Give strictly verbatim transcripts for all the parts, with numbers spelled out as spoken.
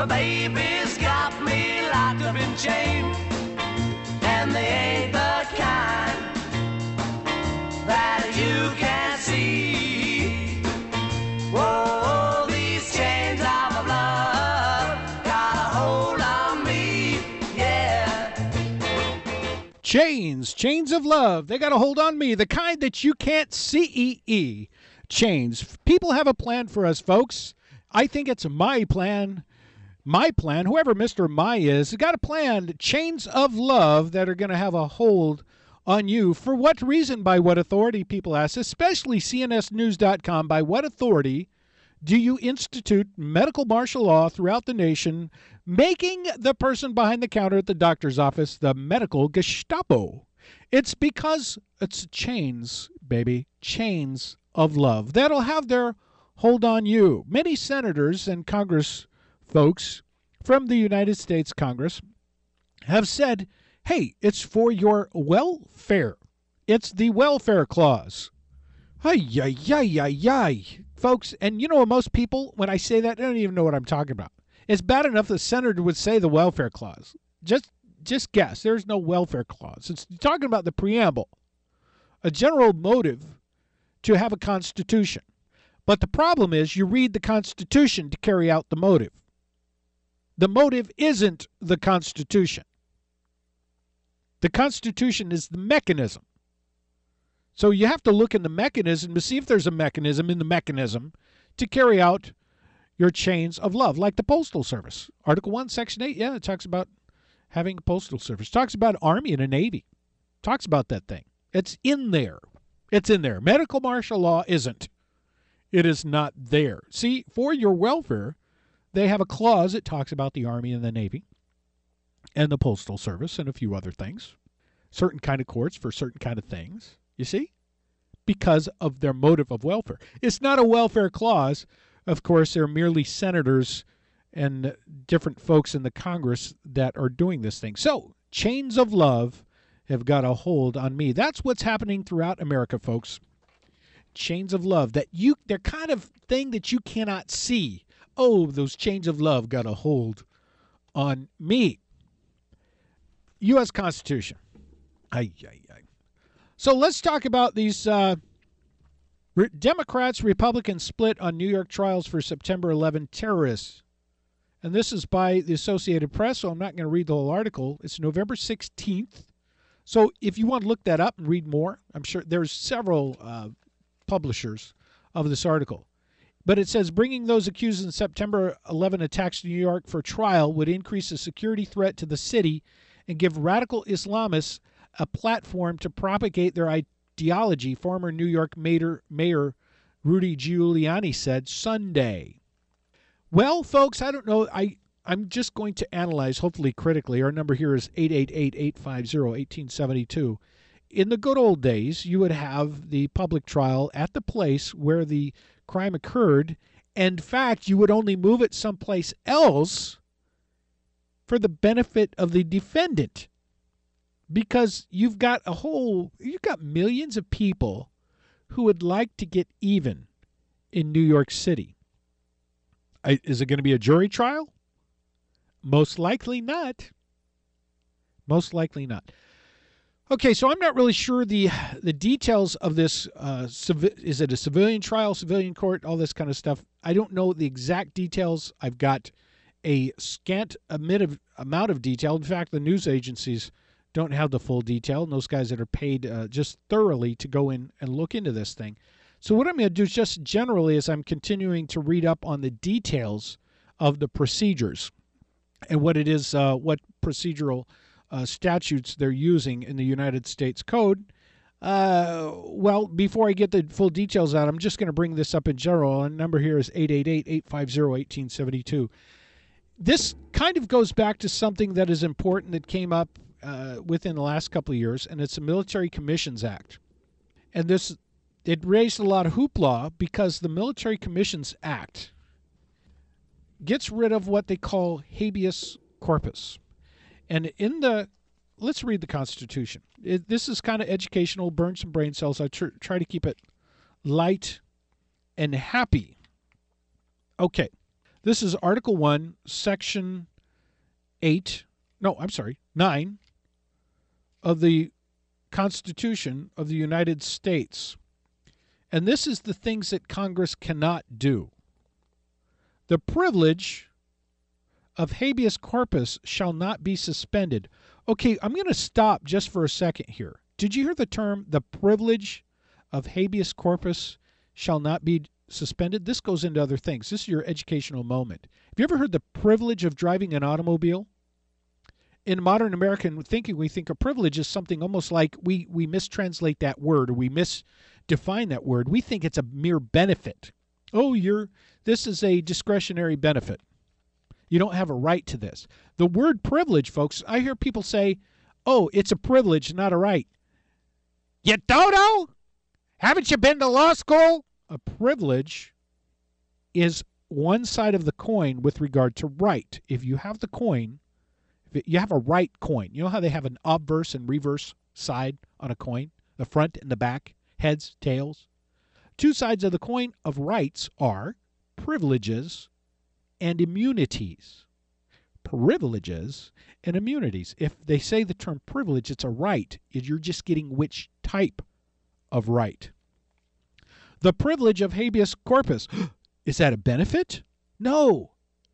My baby's got me locked up in chains, and they ain't the kind that you can see. Whoa, these chains of love got a hold on me, yeah. Chains, chains of love, they got a hold on me, the kind that you can't see. Chains. People have a plan for us, folks. I think it's my plan. My plan, whoever Mister My is, got a plan, chains of love that are going to have a hold on you. For what reason, by what authority, people ask, especially C N S News dot com, by what authority do you institute medical martial law throughout the nation, making the person behind the counter at the doctor's office the medical Gestapo? It's because it's chains, baby, chains of love that'll have their hold on you. Many senators and Congress folks from the United States Congress have said, hey, it's for your welfare. It's the welfare clause. Ay, ay, ay, ay, ay. Folks, and you know, most people, when I say that, they don't even know what I'm talking about. It's bad enough the senator would say the welfare clause. Just just guess. There's no welfare clause. It's talking about the preamble, a general motive to have a constitution. But the problem is you read the Constitution to carry out the motive. The motive isn't the Constitution. The Constitution is the mechanism. So you have to look in the mechanism to see if there's a mechanism in the mechanism to carry out your chains of love, like the Postal Service. Article one, Section eight, yeah, it talks about having a postal service. It talks about Army and a Navy. It talks about that thing. It's in there. It's in there. Medical martial law isn't. It is not there. See, for your welfare, they have a clause that talks about the Army and the Navy and the Postal Service and a few other things. Certain kind of courts for certain kind of things. You see? Because of their motive of welfare. It's not a welfare clause. Of course, they're merely senators and different folks in the Congress that are doing this thing. So, chains of love have got a hold on me. That's what's happening throughout America, folks. Chains of love. That you, they're kind of thing that you cannot see. Oh, those chains of love got a hold on me. U S Constitution. Ay, ay, ay. So let's talk about these uh, Re- Democrats, Republicans split on New York trials for September eleventh terrorists. And this is by the Associated Press, so I'm not going to read the whole article. It's November sixteenth. So if you want to look that up and read more, I'm sure there's several uh, publishers of this article. But it says, bringing those accused in September eleventh attacks to New York for trial would increase the security threat to the city and give radical Islamists a platform to propagate their ideology, former New York Mayor, Mayor Rudy Giuliani said Sunday. Well, folks, I don't know. I, I'm just going to analyze, hopefully critically. Our number here is eight eight eight, eight five zero, one eight seven two. In the good old days, you would have the public trial at the place where the crime occurred. In fact, you would only move it someplace else for the benefit of the defendant. Because you've got a whole, you've got millions of people who would like to get even in New York City. I, is it going to be a jury trial? Most likely not. Most likely not. Okay, so I'm not really sure the the details of this. Uh, civi- is it a civilian trial, civilian court, all this kind of stuff? I don't know the exact details. I've got a scant amount of, amount of detail. In fact, the news agencies don't have the full detail, and those guys that are paid uh, just thoroughly to go in and look into this thing. So what I'm going to do is just generally, as I'm continuing to read up on the details of the procedures and what it is, uh, what procedural uh, statutes they're using in the United States Code. Uh, well, before I get the full details out, I'm just going to bring this up in general. And the number here is eight eight eight, eight five zero, one eight seven two. This kind of goes back to something that is important that came up uh, within the last couple of years, and it's the Military Commissions Act. And this, it raised a lot of hoopla because the Military Commissions Act gets rid of what they call habeas corpus. And in the, let's read the Constitution. It, this is kind of educational, burn some brain cells. I tr- try to keep it light and happy. Okay. This is Article one, Section eight, no, I'm sorry, nine of the Constitution of the United States. And this is the things that Congress cannot do. The privilege of habeas corpus shall not be suspended. Okay, I'm going to stop just for a second here. Did you hear the term, the privilege of habeas corpus shall not be suspended? This goes into other things. This is your educational moment. Have you ever heard the privilege of driving an automobile? In modern American thinking, we think a privilege is something almost like we, we mistranslate that word or we misdefine that word. We think it's a mere benefit. Oh, you're this is a discretionary benefit. You don't have a right to this. The word privilege, folks, I hear people say, oh, it's a privilege, not a right. You don't know? Haven't you been to law school? A privilege is one side of the coin with regard to right. If you have the coin, if you have a right coin. You know how they have an obverse and reverse side on a coin? The front and the back, heads, tails. Two sides of the coin of rights are privileges and immunities. Privileges and immunities. If they say the term privilege, it's a right. You're just getting which type of right. The privilege of habeas corpus. Is that a benefit? No.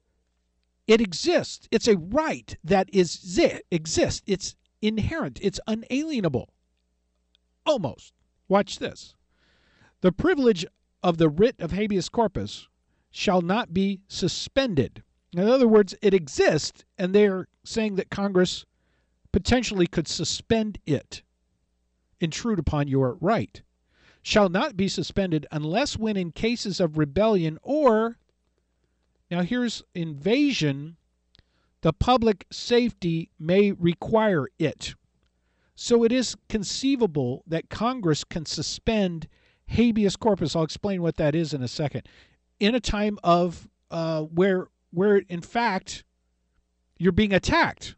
It exists. It's a right that is zi- exists. It's inherent. It's unalienable. Almost. Watch this. The privilege of the writ of habeas corpus shall not be suspended. In other words, it exists, and they're saying that Congress potentially could suspend it, intrude upon your right. Shall not be suspended unless when in cases of rebellion or, now here's invasion, the public safety may require it. So it is conceivable that Congress can suspend habeas corpus. I'll explain what that is in a second. In a time of uh, where, where in fact, you're being attacked.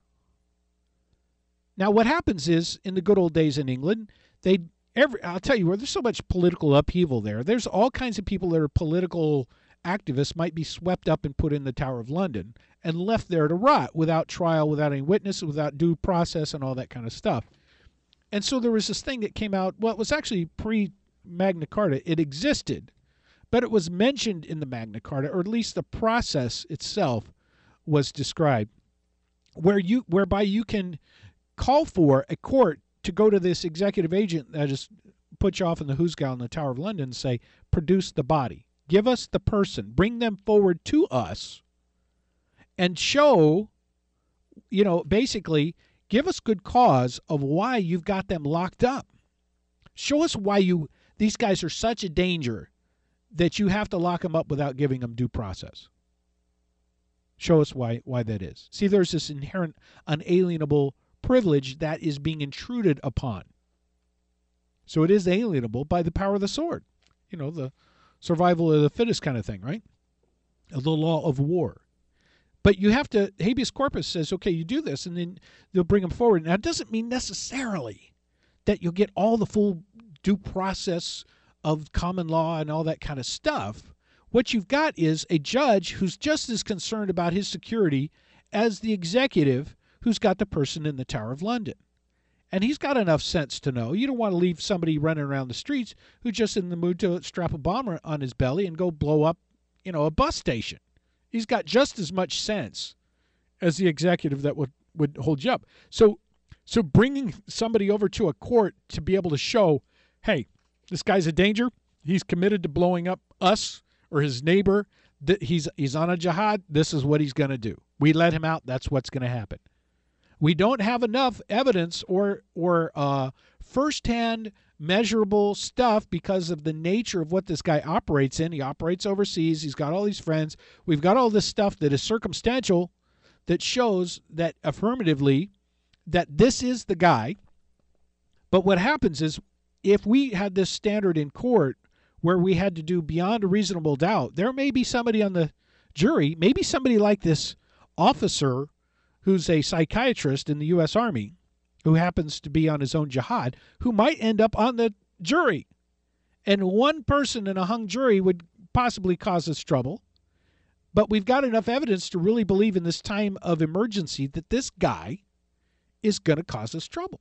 Now, what happens is, in the good old days in England, they every I'll tell you where there's so much political upheaval there. There's all kinds of people that are political activists might be swept up and put in the Tower of London and left there to rot without trial, without any witness, without due process, and all that kind of stuff. And so there was this thing that came out. Well, it was actually pre-Magna Carta. It existed, but it was mentioned in the Magna Carta, or at least the process itself was described, where you whereby you can call for a court to go to this executive agent that just put you off in the hoosgow in the Tower of London and say, produce the body. Give us the person. Bring them forward to us and show, you know, basically give us good cause of why you've got them locked up. Show us why you these guys are such a danger that you have to lock them up without giving them due process. Show us why why that is. See, there's this inherent unalienable privilege that is being intruded upon. So it is alienable by the power of the sword. You know, the survival of the fittest kind of thing, right? The law of war. But you have to, habeas corpus says, okay, you do this, and then they'll bring them forward. Now, it doesn't mean necessarily that you'll get all the full due process of common law and all that kind of stuff. What you've got is a judge who's just as concerned about his security as the executive who's got the person in the Tower of London. And he's got enough sense to know you don't want to leave somebody running around the streets who's just in the mood to strap a bomb on his belly and go blow up, you know, a bus station. He's got just as much sense as the executive that would, would hold you up. So, so bringing somebody over to a court to be able to show, hey, this guy's a danger. He's committed to blowing up us or his neighbor. He's, he's on a jihad. This is what he's going to do. We let him out. That's what's going to happen. We don't have enough evidence or or uh, firsthand measurable stuff because of the nature of what this guy operates in. He operates overseas. He's got all these friends. We've got all this stuff that is circumstantial that shows that affirmatively that this is the guy. But what happens is if we had this standard in court where we had to do beyond a reasonable doubt, there may be somebody on the jury, maybe somebody like this officer who's a psychiatrist in the U S Army, who happens to be on his own jihad, who might end up on the jury. And one person in a hung jury would possibly cause us trouble. But we've got enough evidence to really believe in this time of emergency that this guy is going to cause us trouble.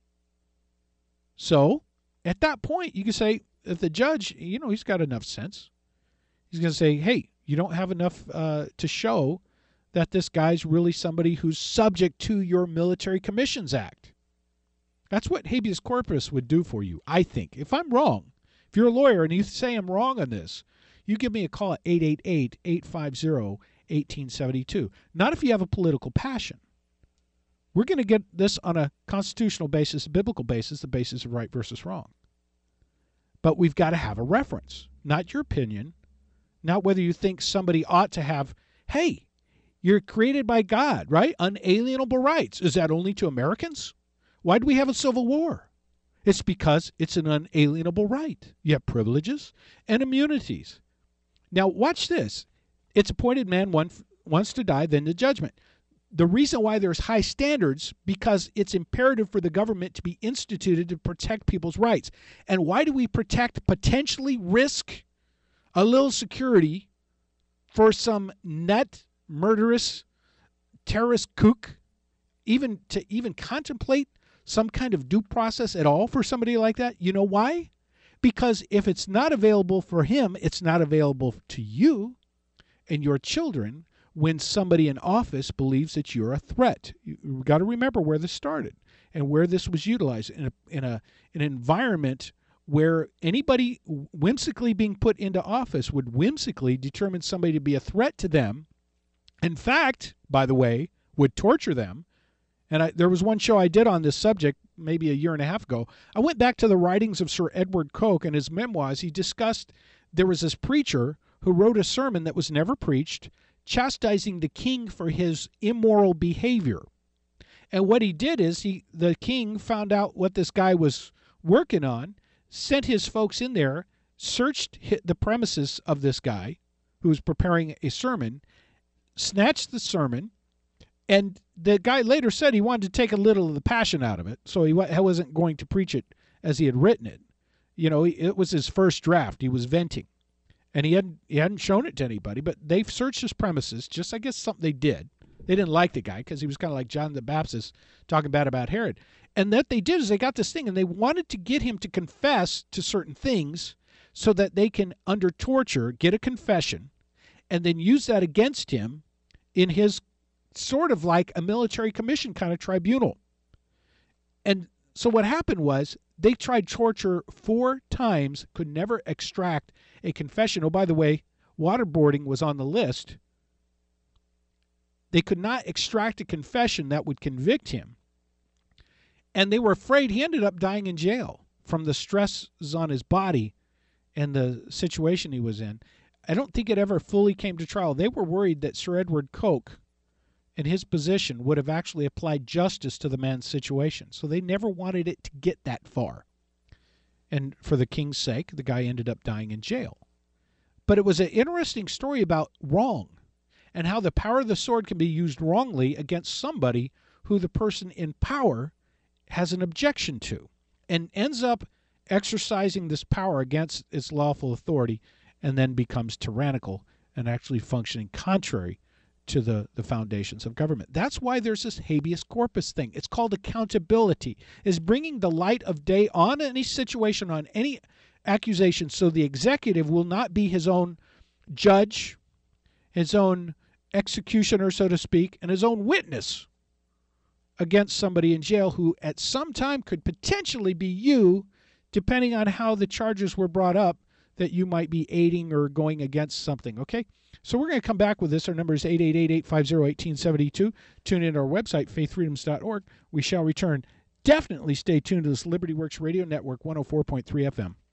So at that point, you can say, if the judge, you know, he's got enough sense. He's going to say, hey, you don't have enough uh, to show that this guy's really somebody who's subject to your Military Commissions Act. That's what habeas corpus would do for you, I think. If I'm wrong, if you're a lawyer and you say I'm wrong on this, you give me a call at eight eight eight, eight five zero, one eight seven two. Not if you have a political passion. We're going to get this on a constitutional basis, a biblical basis, the basis of right versus wrong. But we've got to have a reference, not your opinion, not whether you think somebody ought to have, hey, you're created by God, right? Unalienable rights. Is that only to Americans? Why do we have a civil war? It's because it's an unalienable right. You have privileges and immunities. Now, watch this. It's appointed man one, wants to die, then the judgment. The reason why there's high standards, because it's imperative for the government to be instituted to protect people's rights. And why do we protect, potentially risk a little security for some nut, murderous, terrorist kook, even to even contemplate some kind of due process at all for somebody like that? You know why? Because if it's not available for him, it's not available to you and your children when somebody in office believes that you're a threat. You've got to remember where this started and where this was utilized in a, in a an environment where anybody whimsically being put into office would whimsically determine somebody to be a threat to them. In fact, by the way, would torture them. And I, there was one show I did on this subject maybe a year and a half ago. I went back to the writings of Sir Edward Coke and his memoirs. He discussed there was this preacher who wrote a sermon that was never preached, chastising the king for his immoral behavior. And what he did is he the king found out what this guy was working on, sent his folks in there, searched the premises of this guy who was preparing a sermon, snatched the sermon, and the guy later said he wanted to take a little of the passion out of it, so he wasn't going to preach it as he had written it. You know, it was his first draft. He was venting. And he hadn't, he hadn't shown it to anybody, but they've searched his premises, just I guess something they did. They didn't like the guy because he was kind of like John the Baptist talking bad about Herod. And that they did is they got this thing, and they wanted to get him to confess to certain things so that they can, under torture, get a confession and then use that against him in his sort of like a military commission kind of tribunal. And so what happened was they tried torture four times, could never extract a confession. Oh, by the way, waterboarding was on the list. They could not extract a confession that would convict him. And they were afraid he ended up dying in jail from the stresses on his body and the situation he was in. I don't think it ever fully came to trial. They were worried that Sir Edward Coke, in his position, would have actually applied justice to the man's situation. So they never wanted it to get that far. And for the king's sake, the guy ended up dying in jail. But it was an interesting story about wrong and how the power of the sword can be used wrongly against somebody who the person in power has an objection to and ends up exercising this power against its lawful authority and then becomes tyrannical and actually functioning contrary to the, the foundations of government. That's why there's this habeas corpus thing. It's called accountability. It's bringing the light of day on any situation, on any accusation, so the executive will not be his own judge, his own executioner, so to speak, and his own witness against somebody in jail who at some time could potentially be you, depending on how the charges were brought up, that you might be aiding or going against something, okay? So we're going to come back with this. Our number is eight eight eight, eight five zero, one eight seven two. Tune in to our website, faith freedoms dot org. We shall return. Definitely stay tuned to this Liberty Works Radio Network, one oh four point three F M.